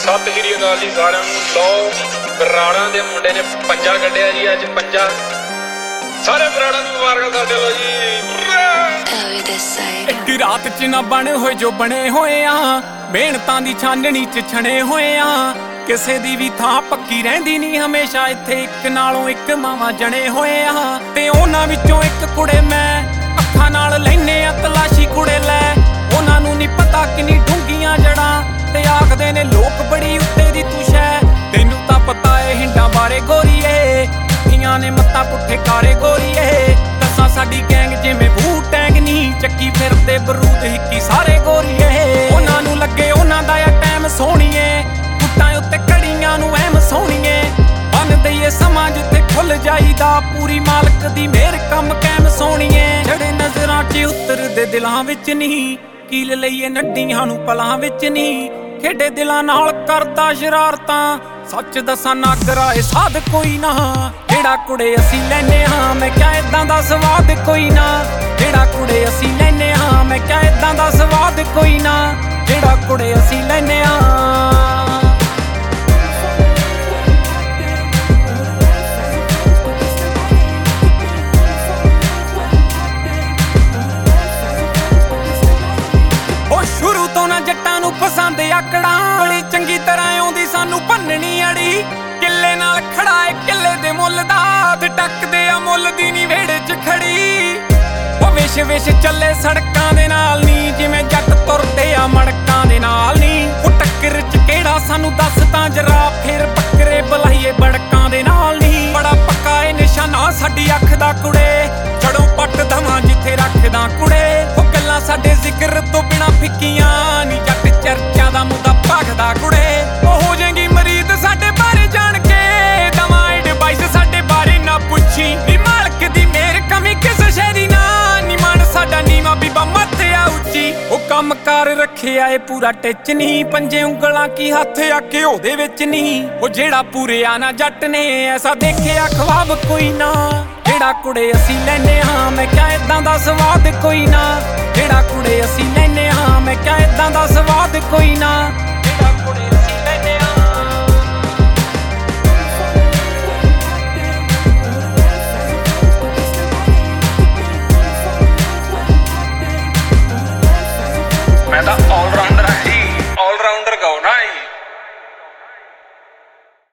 ਸਤਿ ਸ਼੍ਰੀ ਅਕਾਲ ਜੀ ਸਾਰਿਆਂ ਨੂੰ। ਲਓ ਬਰਾੜਾਂ ਦੇ ਮੁੰਡੇ ਨੇ ਪੰਜਾ ਕੱਢਿਆ ਜੀ ਅੱਜ ਪੰਜਾ। ਸਾਰੇ ਬਰਾੜਾਂ ਨੂੰ ਮੁਬਾਰਕਾਂ ਸਾਡੇ ਲੋ ਜੀ। ਇੱਕ ਰਾਤ ਚ ਨਾ ਬਣੇ ਹੋਏ ਜੋ ਬਣੇ ਹੋਏ ਆ, ਮਿਹਨਤਾਂ ਦੀ ਛਾਨਣੀ ਚ ਛਣੇ ਹੋਏ ਆ। ਕਿਸੇ ਦੀ ਵੀ ਥਾਂ ਪੱਕੀ ਰਹਿੰਦੀ ਨਹੀਂ, ਹਮੇਸ਼ਾ ਇੱਥੇ ਇੱਕ ਨਾਲੋਂ ਇੱਕ ਮਾਵਾਂ ਜਣੇ ਹੋਏ ਆ। ਤੇ ਉਹਨਾਂ ਵਿੱਚੋਂ ਇੱਕ ਕੁੜੇ ਮੈਂ ਅੱਖਾਂ ਨਾਲ ਲੈਨੇ ਆ ਤਲਾਸ਼ੀ ਕੁੜੇ ਲੈ। ਉਹਨਾਂ ਨੂੰ ਨਹੀਂ ਪਤਾ ਕਿੰਨੀ ਡੂੰਘੀਆਂ ਜੜਾਂ, ਤੇ ਆਖਦੇ ਨੇ ਲੋਕ ਬੜੀ ਉੱਤੇ ਦੀ ਤੂੰ ਸ਼ੈ। ਤੈਨੂੰ ਤਾਂ ਪਤਾ ਏ ਹਿੰਡਾਂ ਬਾਰੇ ਗੋਰੀਏ, ਅੱਖੀਆਂ ਨੇ ਮੱਤਾਂ ਪੁੱਠੇ ਕਾਰੇ ਗੋਰੀਏ। ਦੱਸਾਂ ਸਾਡੀ ਗੈਂਗ ਜਿਵੇਂ ਬੂ ਟੈਂਗ ਨੀ, ਚੱਕੀ ਫਿਰਦੇ ਬਰੂਦ ਹਿੱਕੀ ਸਾਰੇ ਗੋਰੀਏ। ਉਹਨਾਂ ਨੂੰ ਲੱਗੇ ਉਹਨਾਂ ਦਾ ਆ ਟਾਈਮ ਸੋਹਣੀਏ, ਗੁੱਟਾਂ ਉੱਤੇ ਕੜੀਆਂ ਨੂੰ ਐਮ ਸੋਹਣੀਏ। ਬੰਨ ਦਈਏ ਸਮਾਂ ਜਿੱਥੇ ਖੁੱਲ ਜਾਈਦਾ, ਪੂਰੀ ਮਾਲਕ ਦੀ ਮਿਹਰ ਕੰਮ ਕੈਮ ਸੋਹਣੀਏ। ਜਿਹੜੇ ਨਜ਼ਰਾਂ 'ਚ ਉਤਰਦੇ ਦਿਲਾਂ ਵਿੱਚ ਨਹੀਂ, ਕੀਲ ਲਈਏ ਨੱਡੀਆਂ ਨੂੰ ਪਲਾਂ ਵਿੱਚ ਨਹੀਂ। ਖੇਡੇ ਦਿਲਾਂ ਨਾਲ ਕਰਦਾ ਸ਼ਰਾਰਤਾਂ, ਸੱਚ ਦੱਸਾਂ ਨਾਗਰਾ ਏ ਸਾਧ ਕੋਈ ਨਾ। ਜਿਹੜਾ ਕੁੜੇ ਅਸੀਂ ਲੈਨੇ ਹਾਂ, ਮੈਂ ਕਿਹਾ ਏਦਾਂ ਦਾ ਸਵਾਦ ਕੋਈ ਨਾ। ਜਿਹੜਾ ਕੁੜੇ ਅਸੀਂ ਲੈਨੇ ਹਾਂ, ਮੈਂ ਕਿਹਾ ਏਦਾਂ ਦਾ ਸਵਾਦ ਕੋਈ ਨਾ। ਜਿਹੜਾ ਕੁੜੇ ਅਸੀਂ ਲੈਨੇ ਹਾਂ। ਸ਼ੁਰੂ ਤੋਂ ਨਾ ਜੱਟਾਂ ਨੂੰ ਪਸੰਦ ਆਕੜਾਂ, ਬੜੀ ਚੰਗੀ ਤਰ੍ਹਾਂ ਆਉਂਦੀ ਸਾਨੂੰ ਭੰਨਣੀ ਅੜੀ। ਕਿੱਲੇ ਨਾਲ ਖੜਾ ਏ ਕਿੱਲੇ ਦੇ ਮੁੱਲ ਦਾ, ਤੇ ਟੱਕਦੇ ਆ ਮੁੱਲ ਦੀ ਨੀ ਵਿਹੜੇ 'ਚ ਖੜੀ। ਉਹ ਵਿਸ਼ ਵਿਸ਼ ਚੱਲੇ ਸੜਕਾਂ ਦੇ ਨਾਲ ਨੀ, ਜਿਵੇਂ ਜੱਟ ਤੁਰਦੇ ਆ ਮੜਕਾਂ ਦੇ ਨਾਲ ਨੀ। ਉਹ ਟੱਕਰ 'ਚ ਕਿਹੜਾ ਸਾਨੂੰ ਦੱਸ ਤਾਂ ਜਰਾ, ਫਿਰ ਬੱਕਰੇ ਬੁਲਾਈਏ ਬੜਕਾਂ ਦੇ ਨਾਲ ਨੀ। ਬੜਾ ਪੱਕਾ ਏ ਨਿਸ਼ਾਨਾ ਸਾਡੀ ਅੱਖ ਦਾ ਕੁੜੇ, ਜੜੋਂ ਪੱਟ ਦਵਾਂ ਜਿੱਥੇ ਰੱਖਦਾ ਕੁੜੇ। ਉਹ ਗੱਲਾਂ ਸਾਡੇ ਜ਼ਿਕਰ ਤੋਂ ਬਿਨਾ ਫਿੱਕੀਆਂ ਨੀ, ਜੱਟ ਚਰਚਾ ਦਾ ਮੁੱਦਾ ਭਖਦਾ ਕੁੜੇ। ਉਹ ਹੋ ਜਾਏਗੀ ਮਰੀਦ ਸਾਡੇ ਬਾਰੇ ਜਾਣ ਕੇ, ਦਵਾਂ ਐਡਵਾਈਸ ਸਾਡੇ ਬਾਰੇ ਨਾ ਪੁੱਛੀ। ਨੀ ਮਾਲਕ ਦੀ ਮਿਹਰ ਕਮੀ ਕਿਸ ਸ਼ੈ ਦੀ ਨਾ, ਨੀ ਮਨ ਸਾਡਾ ਨੀਵਾਂ ਬੀਬਾ ਮੱਥਿਆ ਉੱਚੀ। ਉਹ ਕੰਮ ਕਾਰ ਰੱਖਿਆ ਏ ਪੂਰਾ ਟਿੱਚ ਨਹੀਂ, ਪੰਜੇ ਉਂਗਲਾਂ ਕੀ ਹੱਥ ਆ ਕੇ ਉਹਦੇ ਵਿੱਚ ਨਹੀਂ। ਉਹ ਜਿਹੜਾ ਪੂਰਿਆ ਨਾ ਜੱਟ ਨੇ ਐਸਾ ਦੇਖਿਆ ਖਵਾਬ ਕੋਈ ਨਾ। ਜਿਹੜਾ ਕੁੜੇ ਅਸੀਂ ਲੈਨੇ ਹਾਂ, ਮੈਂ ਕਿਹਾ ਏਦਾਂ ਦਾ ਸਵਾਦ ਕੋਈ ਨਾ। ਜਿਹੜਾ ਕੁੜੇ ਅਸੀਂ ਲੈਨੇ ਹਾਂ, ਮੈਂ ਕਿਹਾ ਏਦਾਂ ਦਾ ਸਵਾਦ ਕੋਈ ਨਾ।